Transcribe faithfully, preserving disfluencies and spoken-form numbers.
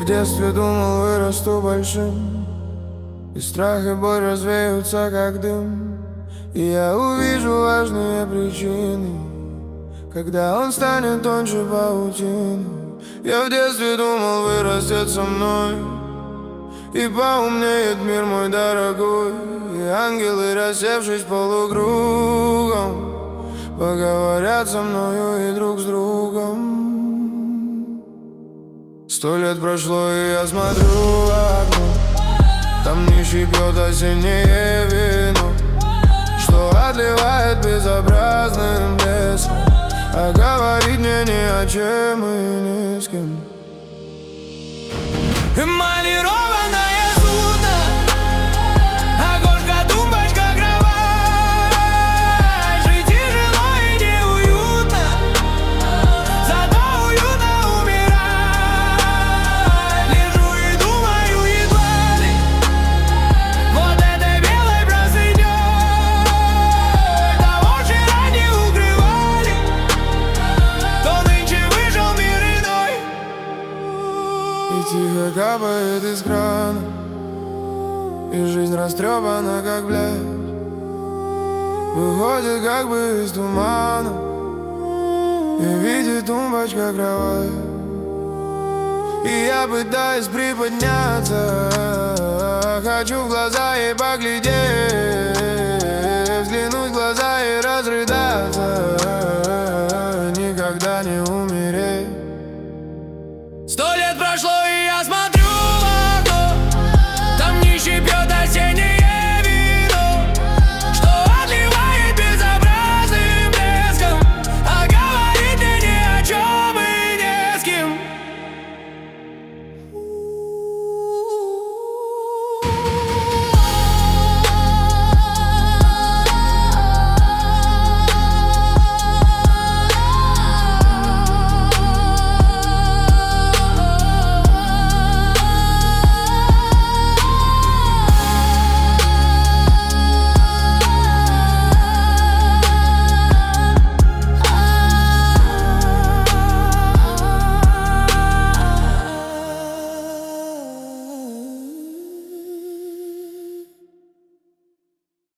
в детстве думал, вырасту большим, и страх и боль развеются, как дым. И я увижу важные причины, когда он станет тоньше паутины. Я в детстве думал, вырастет со мной, и поумнеет мир мой дорогой. И ангелы, рассевшись полукругом, поговорят со мною и друг с другом. Сто лет прошло, и я смотрю в окно, там нищий пьет осеннее вино, что отливает безобразным блеском, а говорить мне ни о чем и ни с кем. Эмалированное судно, окошко, тумбочка, кровать. Жить тяжело и неуютно, зато уютно умирать. Лежу и думаю едва ли вот этой белой простыней. Того вчера не укрывали, то нынче вышел мир иной. И тихо капает из крана, и жизнь растрепана, как блядь. Выходит как бы из тумана, и видит тумбочка, кровать. И я пытаюсь приподняться, хочу в глаза ей поглядеть.